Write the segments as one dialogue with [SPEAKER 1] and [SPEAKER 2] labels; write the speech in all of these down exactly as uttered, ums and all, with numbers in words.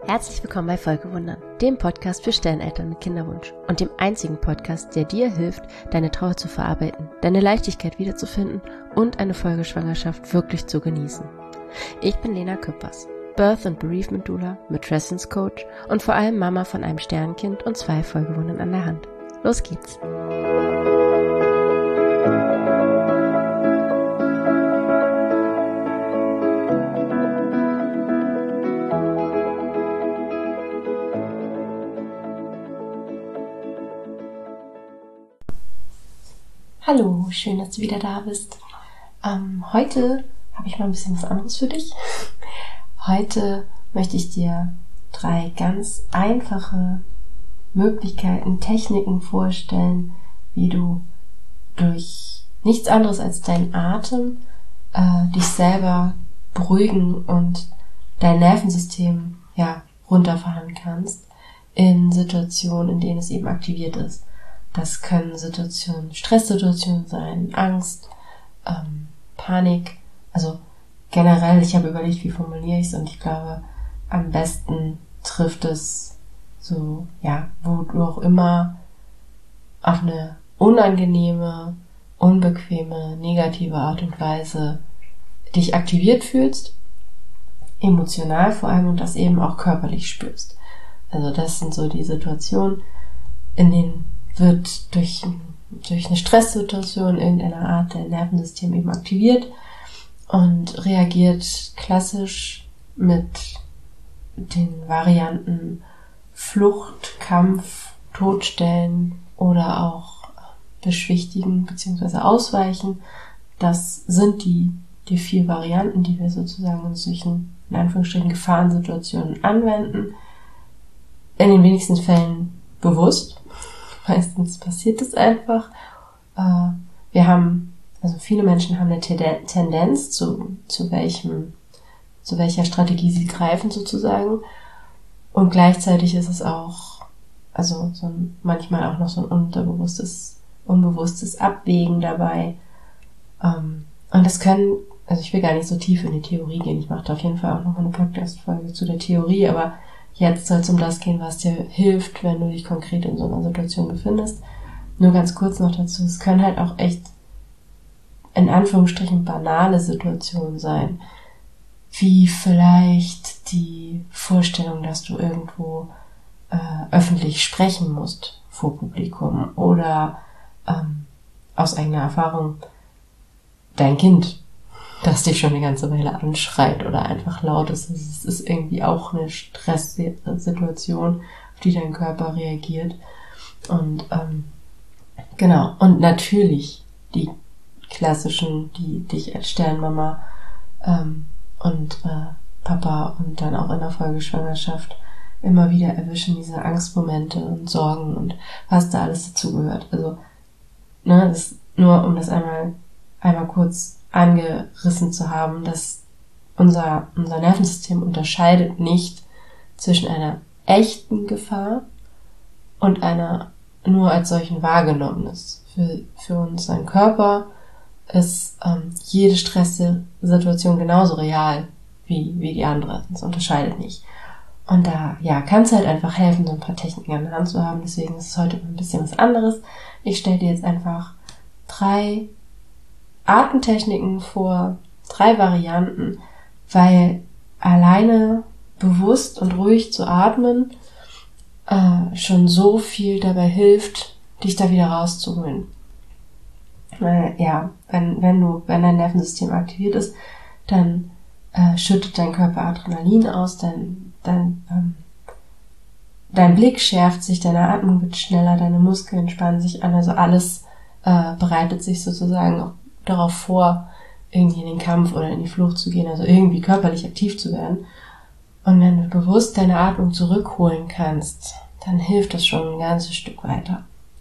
[SPEAKER 1] Herzlich willkommen bei Folgewundern, dem Podcast für Stelleneltern mit Kinderwunsch und dem einzigen Podcast, der dir hilft, deine Trauer zu verarbeiten, deine Leichtigkeit wiederzufinden und eine Folgeschwangerschaft wirklich zu genießen. Ich bin Lena Küppers, Birth- und Bereavement Doula, Matrescence Coach und vor allem Mama von einem Sternkind und zwei Folgewundern an der Hand. Los geht's! Hallo, schön, dass du wieder da bist. Ähm, heute habe ich mal ein bisschen was anderes für dich. Heute möchte ich dir drei ganz einfache Möglichkeiten, Techniken vorstellen, wie du durch nichts anderes als deinen Atem äh, dich selber beruhigen und dein Nervensystem ja runterfahren kannst in Situationen, in denen es eben aktiviert ist. Das können Situationen, Stresssituationen sein, Angst, ähm, Panik, also generell, ich habe überlegt, wie formuliere ich es, und ich glaube, am besten trifft es so, ja, wo du auch immer auf eine unangenehme, unbequeme, negative Art und Weise dich aktiviert fühlst, emotional vor allem, und das eben auch körperlich spürst. Also das sind so die Situationen, in denen wird durch, durch eine Stresssituation irgendeine Art der Nervensystem eben aktiviert und reagiert klassisch mit den Varianten Flucht, Kampf, Todstellen oder auch beschwichtigen bzw. ausweichen. Das sind die, die vier Varianten, die wir sozusagen in solchen, in Anführungsstrichen, Gefahrensituationen anwenden. In den wenigsten Fällen bewusst. Meistens passiert es einfach. Wir haben, also viele Menschen haben eine Tendenz, zu, zu welchem, zu welcher Strategie sie greifen sozusagen. Und gleichzeitig ist es auch, also so ein, manchmal auch noch so ein unterbewusstes, unbewusstes Abwägen dabei. Und das können, also ich will gar nicht so tief in die Theorie gehen. Ich mache da auf jeden Fall auch noch eine Podcast-Folge zu der Theorie, aber jetzt soll es um das gehen, was dir hilft, wenn du dich konkret in so einer Situation befindest. Nur ganz kurz noch dazu, es können halt auch echt in Anführungsstrichen banale Situationen sein, wie vielleicht die Vorstellung, dass du irgendwo äh, öffentlich sprechen musst vor Publikum oder ähm, aus eigener Erfahrung dein Kind, das dich schon eine ganze Weile anschreit oder einfach laut ist. Es ist irgendwie auch eine Stresssituation, auf die dein Körper reagiert. Und ähm, genau, und natürlich die klassischen, die dich als Sternmama ähm, und äh, Papa und dann auch in der Folgeschwangerschaft immer wieder erwischen, diese Angstmomente und Sorgen und was da alles dazugehört. Also, ne, das nur um das einmal einmal kurz angerissen zu haben, dass unser, unser Nervensystem unterscheidet nicht zwischen einer echten Gefahr und einer nur als solchen wahrgenommenes. Für, für unseren Körper ist ähm, jede Stresssituation genauso real wie, wie die andere. Das unterscheidet nicht. Und da, ja, kann es halt einfach helfen, so ein paar Techniken an der Hand zu haben. Deswegen ist es heute ein bisschen was anderes. Ich stelle dir jetzt einfach drei Atemtechniken vor, drei Varianten, weil alleine bewusst und ruhig zu atmen äh, schon so viel dabei hilft, dich da wieder rauszuholen. Weil, ja, wenn, wenn du, wenn dein Nervensystem aktiviert ist, dann äh, schüttet dein Körper Adrenalin aus, dein, dein, ähm, dein Blick schärft sich, deine Atmung wird schneller, deine Muskeln spannen sich an, also alles äh, bereitet sich sozusagen auch darauf vor, irgendwie in den Kampf oder in die Flucht zu gehen, also irgendwie körperlich aktiv zu werden. Und wenn du bewusst deine Atmung zurückholen kannst, dann hilft das schon ein ganzes Stück weiter.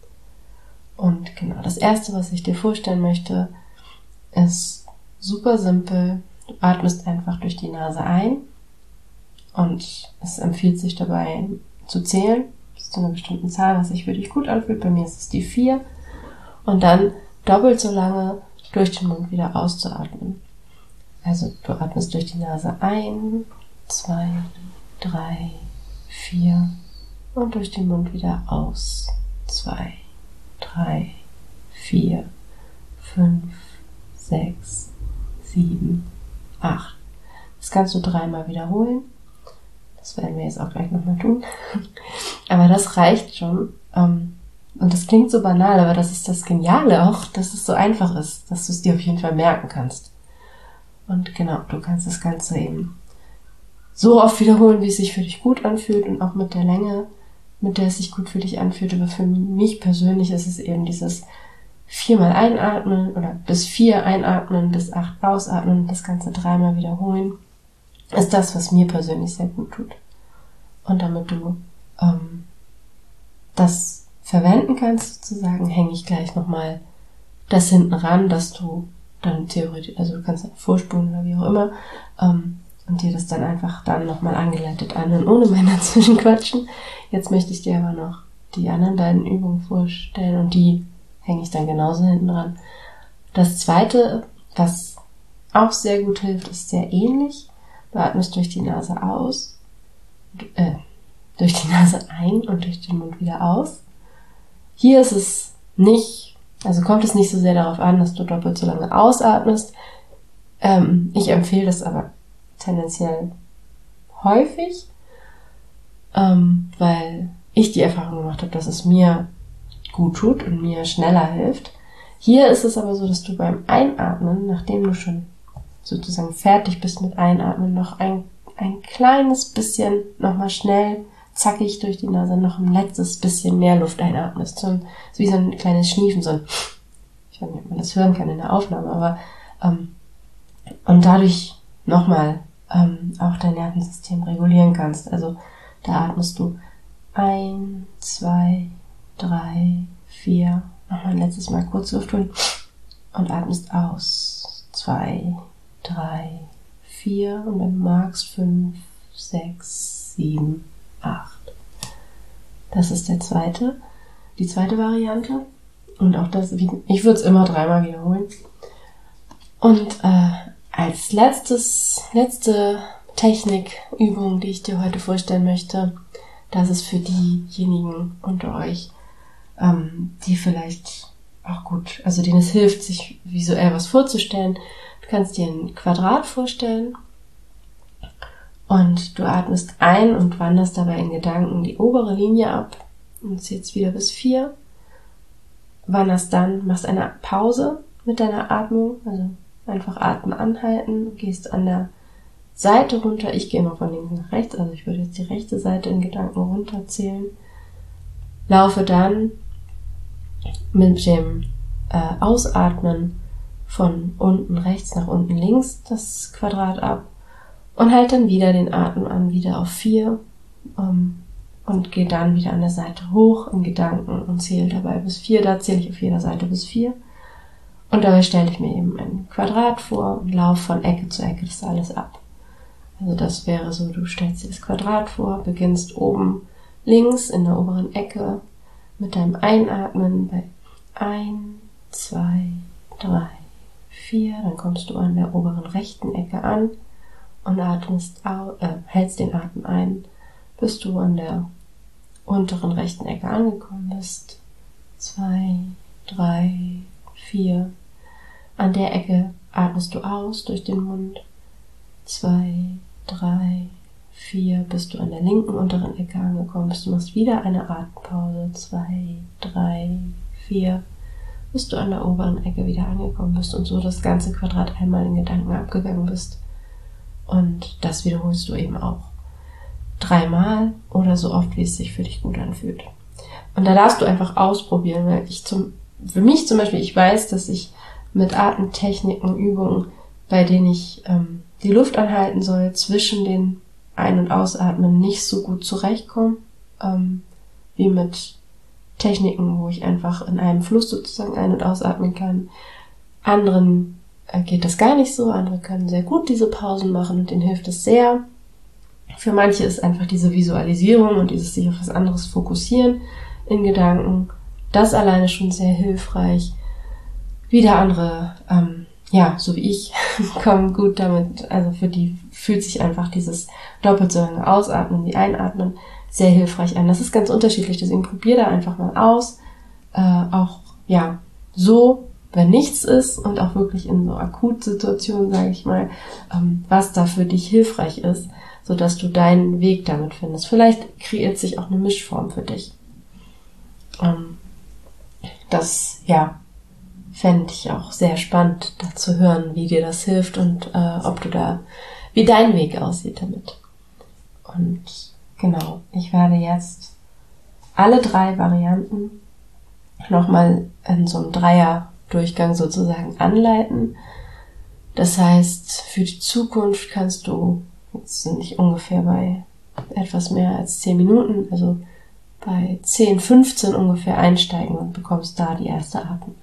[SPEAKER 1] Und genau, das erste, was ich dir vorstellen möchte, ist super simpel. Du atmest einfach durch die Nase ein und es empfiehlt sich dabei zu zählen bis zu einer bestimmten Zahl, was sich für dich gut anfühlt. Bei mir ist es die vier. Und dann doppelt so lange durch den Mund wieder auszuatmen. Also du atmest durch die Nase ein, zwei, drei, vier und durch den Mund wieder aus. zwei, drei, vier, fünf, sechs, sieben, acht. Das kannst du dreimal wiederholen. Das werden wir jetzt auch gleich nochmal tun. Aber das reicht schon. Und das klingt so banal, aber das ist das Geniale auch, dass es so einfach ist, dass du es dir auf jeden Fall merken kannst. Und genau, du kannst das Ganze eben so oft wiederholen, wie es sich für dich gut anfühlt und auch mit der Länge, mit der es sich gut für dich anfühlt. Aber für mich persönlich ist es eben dieses viermal einatmen oder bis vier einatmen, bis acht ausatmen, das Ganze dreimal wiederholen, ist das, was mir persönlich sehr gut tut. Und damit du ähm, das verwenden kannst, sozusagen, hänge ich gleich nochmal das hinten ran, dass du dann theoretisch, also du kannst dann vorspulen oder wie auch immer, ähm, und dir das dann einfach dann nochmal angeleitet anhören, ohne mein Dazwischenquatschen. Jetzt möchte ich dir aber noch die anderen beiden Übungen vorstellen und die hänge ich dann genauso hinten dran. Das zweite, was auch sehr gut hilft, ist sehr ähnlich. Du atmest durch die Nase aus, äh, durch die Nase ein und durch den Mund wieder aus. Hier ist es nicht, also kommt es nicht so sehr darauf an, dass du doppelt so lange ausatmest. Ähm, ich empfehle das aber tendenziell häufig, ähm, weil ich die Erfahrung gemacht habe, dass es mir gut tut und mir schneller hilft. Hier ist es aber so, dass du beim Einatmen, nachdem du schon sozusagen fertig bist mit Einatmen, noch ein, ein kleines bisschen nochmal schnell, zackig durch die Nase noch ein letztes bisschen mehr Luft einatmest. So, ein, so wie so ein kleines Schniefen, so ein, ich weiß nicht, ob man das hören kann in der Aufnahme, aber ähm, und dadurch nochmal ähm, auch dein Nervensystem regulieren kannst. Also da atmest du ein, zwei, drei, vier, nochmal ein letztes Mal kurz Luft holen und atmest aus. Zwei, drei, vier und wenn du magst fünf, sechs, sieben, acht. Das ist der zweite, die zweite Variante. Und auch das, ich würde es immer dreimal wiederholen. Und äh, als letztes, letzte Technikübung, die ich dir heute vorstellen möchte, das ist für diejenigen unter euch, ähm, die vielleicht auch gut, also denen es hilft, sich visuell was vorzustellen. Du kannst dir ein Quadrat vorstellen und du atmest ein und wanderst dabei in Gedanken die obere Linie ab und zählst wieder bis vier. Wanderst dann, machst eine Pause mit deiner Atmung, also einfach Atmen anhalten, gehst an der Seite runter. Ich gehe immer von links nach rechts, also ich würde jetzt die rechte Seite in Gedanken runterzählen. Laufe dann mit dem äh, Ausatmen von unten rechts nach unten links das Quadrat ab und halt dann wieder den Atem an, wieder auf vier ähm, und gehe dann wieder an der Seite hoch in Gedanken und zähle dabei bis vier. Da zähle ich auf jeder Seite bis vier. Und dabei stelle ich mir eben ein Quadrat vor und laufe von Ecke zu Ecke das alles ab. Also das wäre so, du stellst dir das Quadrat vor, beginnst oben links in der oberen Ecke mit deinem Einatmen bei eins, zwei, drei, vier. Dann kommst du an der oberen rechten Ecke an und atmest au- äh, hältst den Atem ein, bis du an der unteren rechten Ecke angekommen bist. zwei, drei, vier. An der Ecke atmest du aus durch den Mund. zwei, drei, vier, bis du an der linken unteren Ecke angekommen bist. Du machst wieder eine Atempause. zwei, drei, vier, bis du an der oberen Ecke wieder angekommen bist und so das ganze Quadrat einmal in Gedanken abgegangen bist. Und das wiederholst du eben auch dreimal oder so oft, wie es sich für dich gut anfühlt. Und da darfst du einfach ausprobieren, weil ich zum, für mich zum Beispiel, ich weiß, dass ich mit Atemtechniken, Übungen, bei denen ich ähm, die Luft anhalten soll, zwischen den Ein- und Ausatmen nicht so gut zurechtkomme, ähm, wie mit Techniken, wo ich einfach in einem Fluss sozusagen ein- und ausatmen kann. Anderen äh, geht das gar nicht so, andere können sehr gut diese Pausen machen und denen hilft es sehr. Für manche ist einfach diese Visualisierung und dieses sich auf was anderes fokussieren in Gedanken, das alleine schon sehr hilfreich. Wieder andere, ähm, ja, so wie ich, kommen gut damit, also für die fühlt sich einfach dieses doppelt so lange Ausatmen wie Einatmen sehr hilfreich an. Das ist ganz unterschiedlich, deswegen probier da einfach mal aus. Äh, auch, ja, so, wenn nichts ist und auch wirklich in so Akutsituationen, sage ich mal, ähm, was da für dich hilfreich ist, sodass du deinen Weg damit findest. Vielleicht kreiert sich auch eine Mischform für dich. Ähm, das, ja, fände ich auch sehr spannend, da zu hören, wie dir das hilft und äh, ob du da, wie dein Weg aussieht damit. Und genau, ich werde jetzt alle drei Varianten nochmal in so einem Dreier-Durchgang sozusagen anleiten. Das heißt, für die Zukunft kannst du, jetzt sind ich ungefähr bei etwas mehr als zehn Minuten, also bei zehn, fünfzehn ungefähr einsteigen und bekommst da die erste Atmung.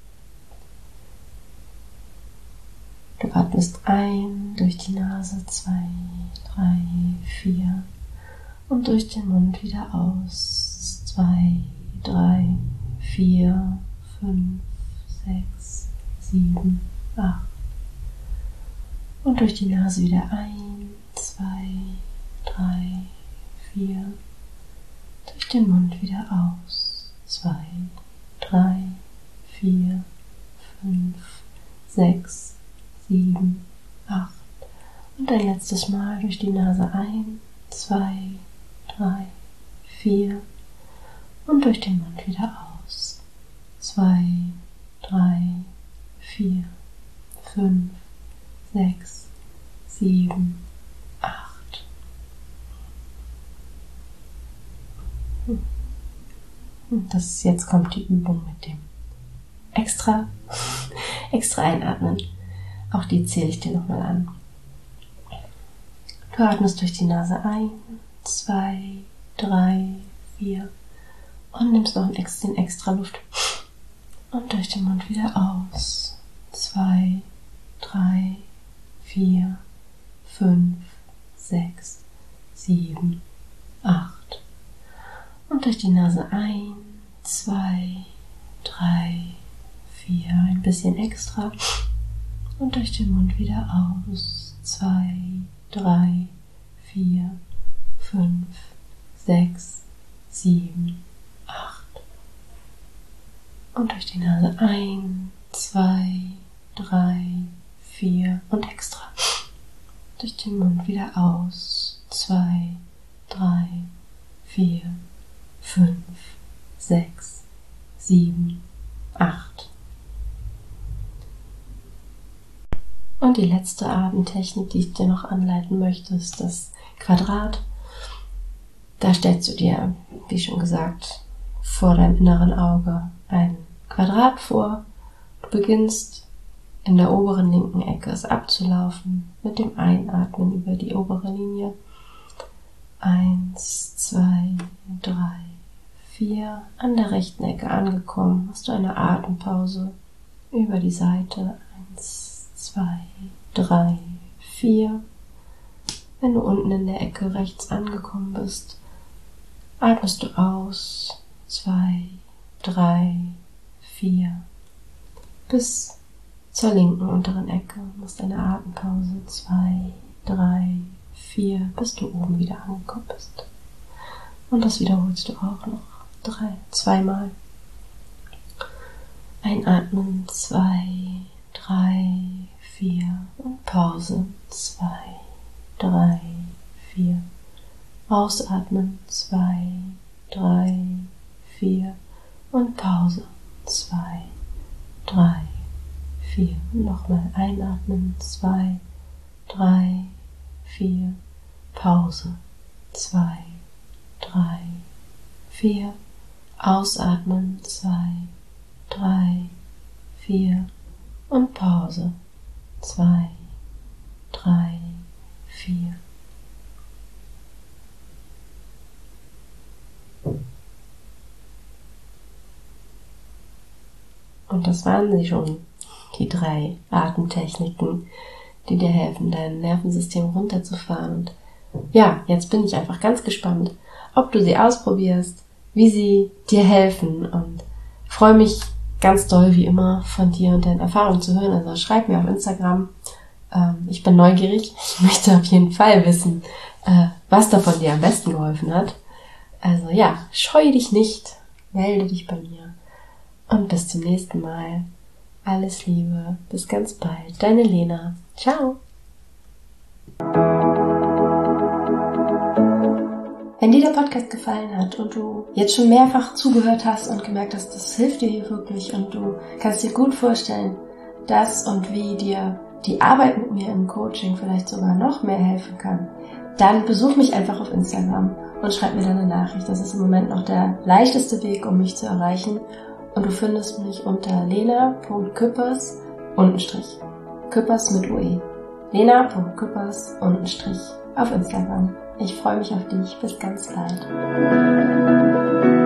[SPEAKER 1] Du atmest ein durch die Nase, zwei, drei, vier und durch den Mund wieder aus, zwei, drei, vier, fünf, sechs, sieben, acht und durch die Nase wieder ein, zwei, drei, vier, durch den Mund wieder aus, zwei, drei, vier, fünf, sechs, sieben, acht und ein letztes Mal durch die Nase ein, zwei, drei, vier und durch den Mund wieder aus, zwei, drei, vier, fünf, sechs, sieben, acht. Und das, jetzt kommt die Übung mit dem extra, extra einatmen. Auch die zähle ich dir nochmal an. Du atmest durch die Nase ein, zwei, drei, vier und nimmst noch ein bisschen extra Luft. Und durch den Mund wieder aus. zwei, drei, vier, fünf, sechs, sieben, acht. Und durch die Nase ein, zwei, drei, vier, ein bisschen extra. Und durch den Mund wieder aus. zwei, drei, vier, fünf, sechs, sieben, acht. Und durch die Nase ein, zwei, drei, vier und extra. Durch den Mund wieder aus. zwei, drei, vier, fünf, sechs, sieben, acht. Und die letzte Atemtechnik, die ich dir noch anleiten möchte, ist das Quadrat. Da stellst du dir, wie schon gesagt, vor deinem inneren Auge ein Quadrat vor. Du beginnst in der oberen linken Ecke es abzulaufen, mit dem Einatmen über die obere Linie. Eins, zwei, drei, vier. An der rechten Ecke angekommen, hast du eine Atempause über die Seite. Eins, zwei, drei, vier. Wenn du unten in der Ecke rechts angekommen bist, atmest du aus. Zwei, drei, vier. Bis zur linken unteren Ecke. Du machst eine Atempause. Zwei, drei, vier, bis du oben wieder angekommen bist. Und das wiederholst du auch noch drei, zweimal. Einatmen. Zwei, drei, vier und Pause. Zwei, drei, vier. Ausatmen. Zwei, drei, vier und Pause. Zwei, drei, vier. Nochmal einatmen. Zwei, drei, vier. Pause. Zwei, drei, vier. Ausatmen. Zwei, drei, vier. Und Pause. Zwei, drei, vier. Und das waren sie schon, die drei Atemtechniken, die dir helfen, dein Nervensystem runterzufahren. Und ja, jetzt bin ich einfach ganz gespannt, ob du sie ausprobierst, wie sie dir helfen, und freue mich ganz doll, wie immer, von dir und deinen Erfahrungen zu hören. Also schreib mir auf Instagram. Ähm, ich bin neugierig. Ich möchte auf jeden Fall wissen, äh, was davon dir am besten geholfen hat. Also ja, scheue dich nicht, melde dich bei mir und bis zum nächsten Mal. Alles Liebe, bis ganz bald. Deine Lena. Ciao. Wenn dir der Podcast gefallen hat und du jetzt schon mehrfach zugehört hast und gemerkt hast, das hilft dir hier wirklich und du kannst dir gut vorstellen, dass und wie dir die Arbeit mit mir im Coaching vielleicht sogar noch mehr helfen kann, dann besuch mich einfach auf Instagram und schreib mir dann eine Nachricht. Das ist im Moment noch der leichteste Weg, um mich zu erreichen. Und du findest mich unter lena punkt küppers unterstrich. Küppers mit U E. lena punkt küppers unterstrich auf Instagram. Ich freue mich auf dich. Bis ganz bald.